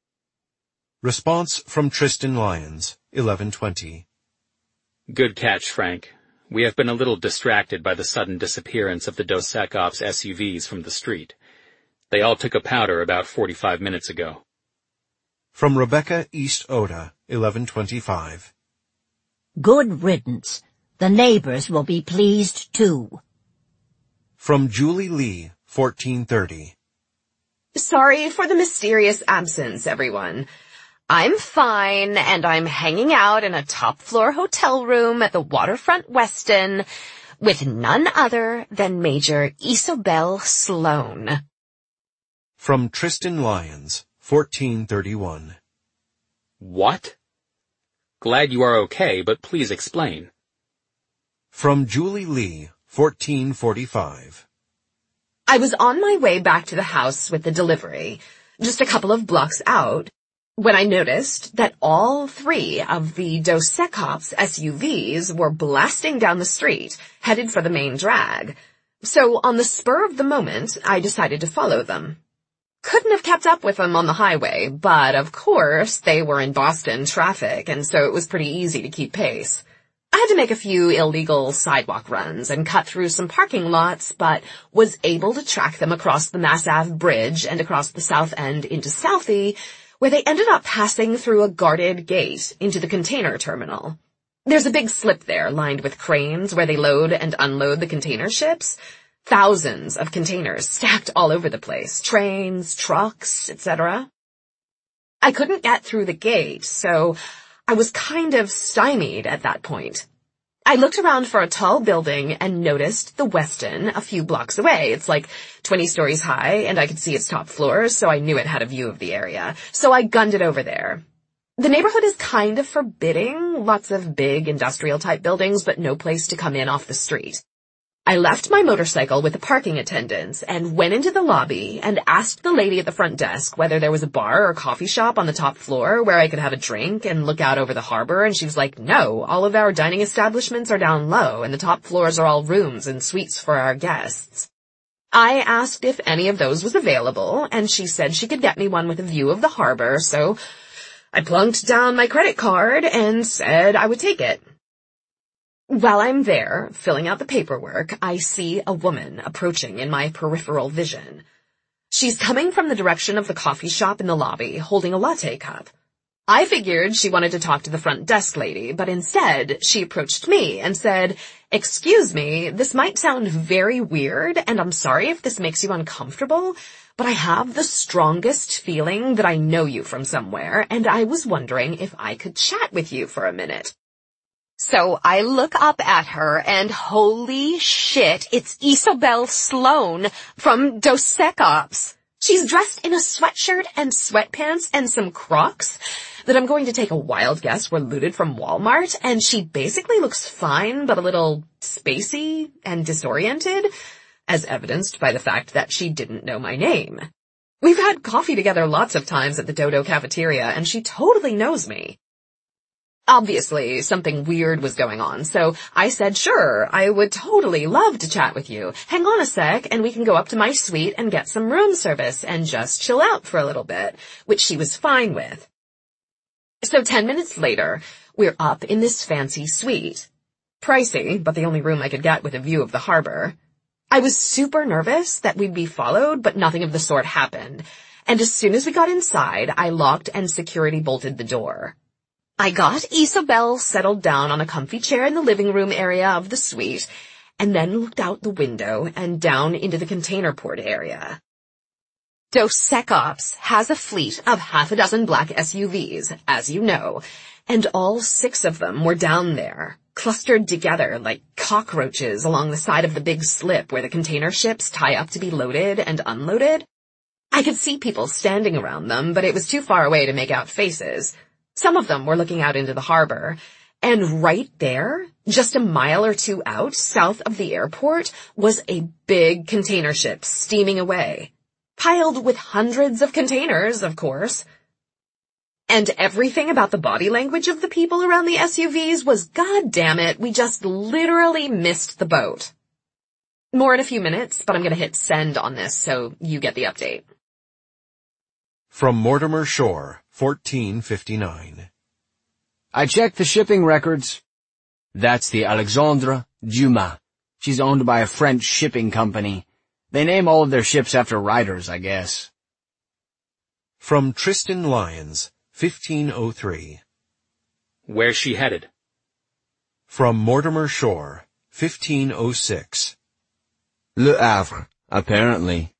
Response from Tristan Lyons, eleven twenty. Good catch, Frank. We have been a little distracted by the sudden disappearance of the Dos Equops S U Vs from the street. They all took a powder about forty-five minutes ago. From Rebecca East Oda, eleven twenty-five. Good riddance. The neighbors will be pleased, too. From Julie Lee, fourteen thirty. Sorry for the mysterious absence, everyone. I'm fine, and I'm hanging out in a top-floor hotel room at the Waterfront Westin with none other than Major Isobel Sloane. From Tristan Lyons, fourteen thirty-one. What? Glad you are okay, but please explain. From Julie Lee, fourteen forty-five. I was on my way back to the house with the delivery, just a couple of blocks out, when I noticed that all three of the Dos Equops S U Vs were blasting down the street, headed for the main drag. So on the spur of the moment, I decided to follow them. Couldn't have kept up with them on the highway, but of course they were in Boston traffic, and so it was pretty easy to keep pace. I had to make a few illegal sidewalk runs and cut through some parking lots, but was able to track them across the Mass Ave Bridge and across the South End into Southie, where they ended up passing through a guarded gate into the container terminal. There's a big slip there lined with cranes where they load and unload the container ships. Thousands of containers stacked all over the place, trains, trucks, et cetera. I couldn't get through the gate, so I was kind of stymied at that point. I looked around for a tall building and noticed the Westin a few blocks away. It's like twenty stories high, and I could see its top floors, so I knew it had a view of the area. So I gunned it over there. The neighborhood is kind of forbidding, lots of big industrial-type buildings, but no place to come in off the street. I left my motorcycle with the parking attendants and went into the lobby and asked the lady at the front desk whether there was a bar or coffee shop on the top floor where I could have a drink and look out over the harbor, and she was like, no, all of our dining establishments are down low and the top floors are all rooms and suites for our guests. I asked if any of those was available, and she said she could get me one with a view of the harbor, so I plunked down my credit card and said I would take it. While I'm there, filling out the paperwork, I see a woman approaching in my peripheral vision. She's coming from the direction of the coffee shop in the lobby, holding a latte cup. I figured she wanted to talk to the front desk lady, but instead, she approached me and said, "Excuse me, this might sound very weird, and I'm sorry if this makes you uncomfortable, but I have the strongest feeling that I know you from somewhere, and I was wondering if I could chat with you for a minute." So I look up at her, and holy shit, it's Isobel Sloan from Dos Sec Ops. She's dressed in a sweatshirt and sweatpants and some Crocs that I'm going to take a wild guess were looted from Walmart, and she basically looks fine but a little spacey and disoriented, as evidenced by the fact that she didn't know my name. We've had coffee together lots of times at the Dodo cafeteria, and she totally knows me. Obviously, something weird was going on, so I said, sure, I would totally love to chat with you. Hang on a sec, and we can go up to my suite and get some room service and just chill out for a little bit, which she was fine with. So ten minutes later, we're up in this fancy suite. Pricey, but the only room I could get with a view of the harbor. I was super nervous that we'd be followed, but nothing of the sort happened, and as soon as we got inside, I locked and security bolted the door. I got Isobel settled down on a comfy chair in the living room area of the suite, and then looked out the window and down into the container port area. Dos Sec Ops has a fleet of half a dozen black S U Vs, as you know, and all six of them were down there, clustered together like cockroaches along the side of the big slip where the container ships tie up to be loaded and unloaded. I could see people standing around them, but it was too far away to make out faces. Some of them were looking out into the harbor, and right there, just a mile or two out, south of the airport, was a big container ship steaming away, piled with hundreds of containers, of course. And everything about the body language of the people around the S U Vs was, God damn it, we just literally missed the boat. More in a few minutes, but I'm going to hit send on this so you get the update. From Mortimer Shore, fourteen fifty-nine. I checked the shipping records. That's the Alexandre Dumas. She's owned by a French shipping company. They name all of their ships after writers, I guess. From Tristan Lyons, fifteen oh three. Where's she headed? From Mortimer Shore, fifteen oh six. Le Havre, apparently.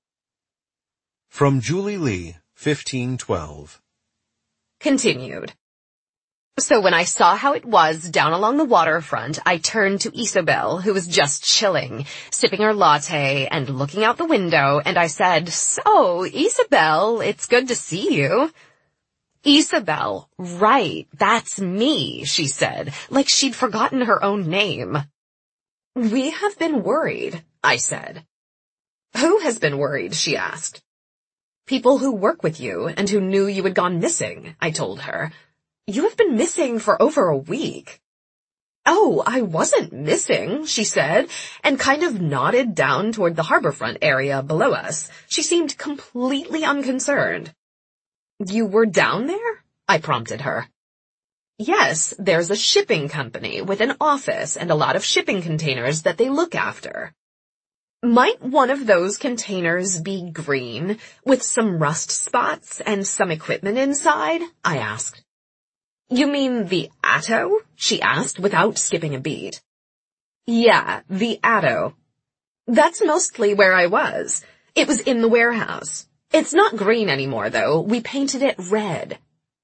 From Julie Lee, fifteen twelve. Continued. So when I saw how it was down along the waterfront, I turned to Isobel, who was just chilling, sipping her latte and looking out the window, and I said, "So, Isobel, it's good to see you." "Isobel, right, that's me," she said, like she'd forgotten her own name. "We have been worried," I said. "Who has been worried?" she asked. "People who work with you and who knew you had gone missing," I told her. "You have been missing for over a week." "Oh, I wasn't missing," she said, and kind of nodded down toward the harborfront area below us. She seemed completely unconcerned. "You were down there?" I prompted her. "Yes, there's a shipping company with an office and a lot of shipping containers that they look after." "Might one of those containers be green, with some rust spots and some equipment inside?" I asked. "You mean the Atto?" she asked without skipping a beat. "Yeah, the Atto. That's mostly where I was. It was in the warehouse. It's not green anymore, though. We painted it red."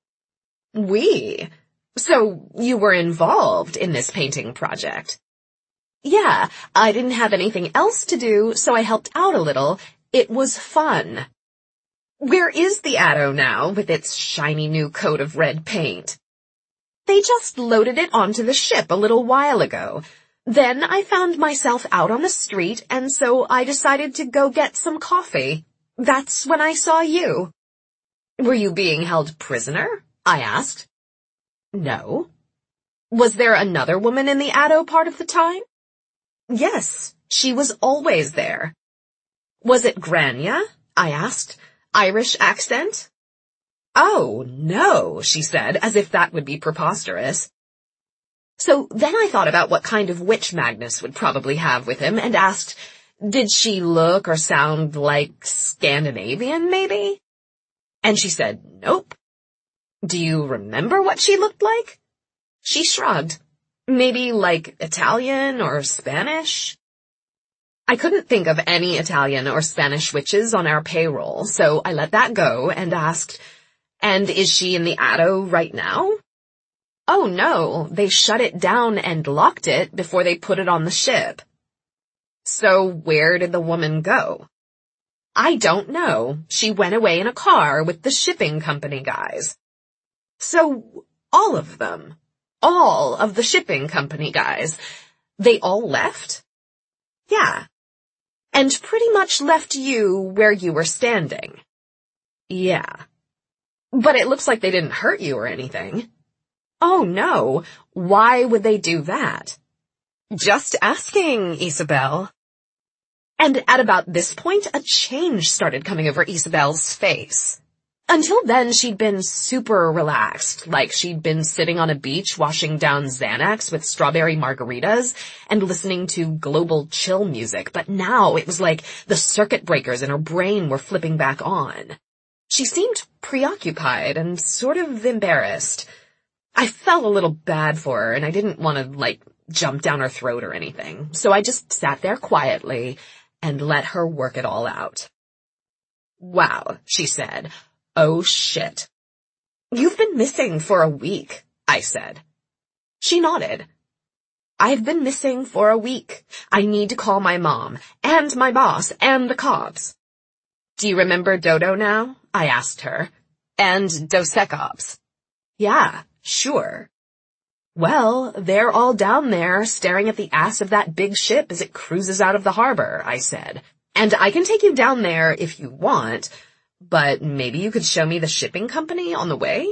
"We? So you were involved in this painting project?" "Yeah, I didn't have anything else to do, so I helped out a little. It was fun." "Where is the Atto now, with its shiny new coat of red paint?" "They just loaded it onto the ship a little while ago. Then I found myself out on the street, and so I decided to go get some coffee. That's when I saw you. Were you being held prisoner? I asked. No. Was there another woman in the Addo part of the time? Yes, she was always there. Was it Grania? I asked. Irish accent? Oh, no, she said, as if that would be preposterous. So then I thought about what kind of witch Magnus would probably have with him and asked, did she look or sound like Scandinavian, maybe? And she said, nope. Do you remember what she looked like? She shrugged. Maybe like Italian or Spanish? I couldn't think of any Italian or Spanish witches on our payroll, so I let that go and asked, and is she in the Addo right now? Oh no, they shut it down and locked it before they put it on the ship. So where did the woman go? I don't know. She went away in a car with the shipping company guys. So all of them, all of the shipping company guys, they all left? Yeah. And pretty much left you where you were standing. Yeah. But it looks like they didn't hurt you or anything. Oh no, why would they do that? Just asking, Isabel. And at about this point, a change started coming over Isabel's face. Until then, she'd been super relaxed, like she'd been sitting on a beach washing down Xanax with strawberry margaritas and listening to global chill music, but now it was like the circuit breakers in her brain were flipping back on. She seemed preoccupied and sort of embarrassed. I felt a little bad for her, and I didn't want to, like, jump down her throat or anything, so I just sat there quietly and let her work it all out. Wow, she said. Oh shit. You've been missing for a week, I said. She nodded. I've been missing for a week. I need to call my mom, and my boss, and the cops. Do you remember Dodo now? I asked her. And Dos Equis. Yeah, sure. Well, they're all down there staring at the ass of that big ship as it cruises out of the harbor, I said. And I can take you down there if you want, but maybe you could show me the shipping company on the way?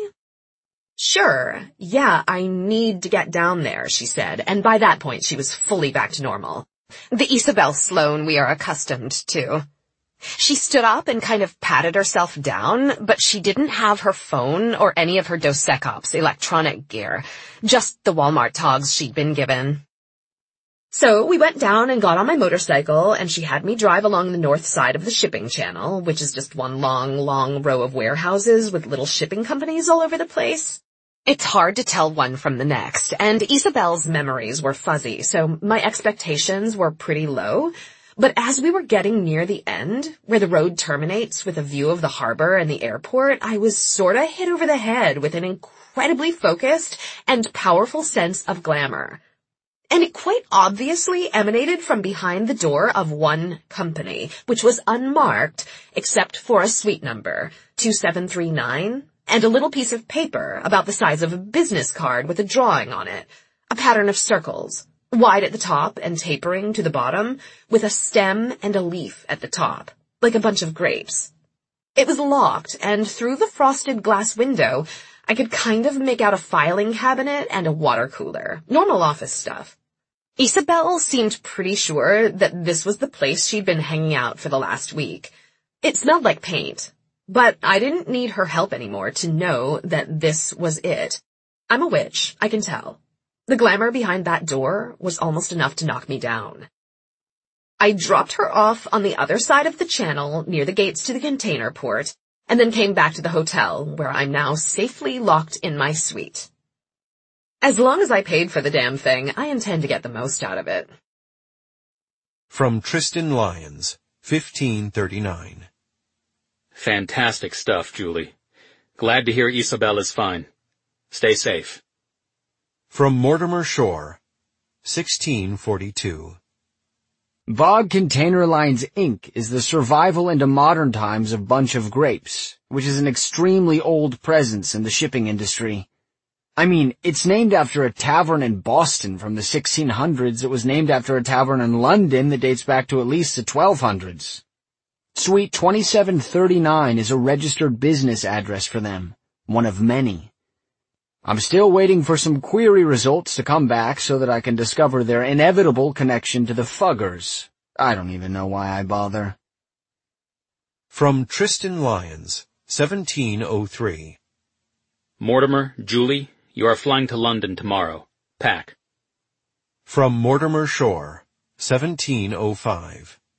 Sure, yeah, I need to get down there, she said, and by that point she was fully back to normal. The Isabel Sloane we are accustomed to. She stood up and kind of patted herself down, but she didn't have her phone or any of her Dos Equis electronic gear, just the Walmart togs she'd been given. So we went down and got on my motorcycle, and she had me drive along the north side of the shipping channel, which is just one long, long row of warehouses with little shipping companies all over the place. It's hard to tell one from the next, and Isabel's memories were fuzzy, so my expectations were pretty low. But as we were getting near the end, where the road terminates with a view of the harbor and the airport, I was sorta hit over the head with an incredibly focused and powerful sense of glamour. And it quite obviously emanated from behind the door of one company, which was unmarked except for a suite number, two seven three nine, and a little piece of paper about the size of a business card with a drawing on it, a pattern of circles, wide at the top and tapering to the bottom, with a stem and a leaf at the top, like a bunch of grapes. It was locked, and through the frosted glass window, I could kind of make out a filing cabinet and a water cooler, normal office stuff. Isabel seemed pretty sure that this was the place she'd been hanging out for the last week. It smelled like paint, but I didn't need her help anymore to know that this was it. I'm a witch, I can tell. The glamour behind that door was almost enough to knock me down. I dropped her off on the other side of the channel near the gates to the container port, and then came back to the hotel, where I'm now safely locked in my suite. As long as I paid for the damn thing, I intend to get the most out of it. From Tristan Lyons, fifteen thirty-nine. Fantastic stuff, Julie. Glad to hear Isabel is fine. Stay safe. From Mortimer Shore, sixteen forty-two. Bog Container Lines, Incorporated is the survival into modern times of Bunch of Grapes, which is an extremely old presence in the shipping industry. I mean, it's named after a tavern in Boston from the sixteen hundreds. It was named after a tavern in London that dates back to at least the twelve hundreds. Suite twenty-seven thirty-nine is a registered business address for them, one of many. I'm still waiting for some query results to come back so that I can discover their inevitable connection to the Fuggers. I don't even know why I bother. From Tristan Lyons, seventeen oh three. Mortimer, Julie, you are flying to London tomorrow. Pack. From Mortimer Shore, seventeen oh five.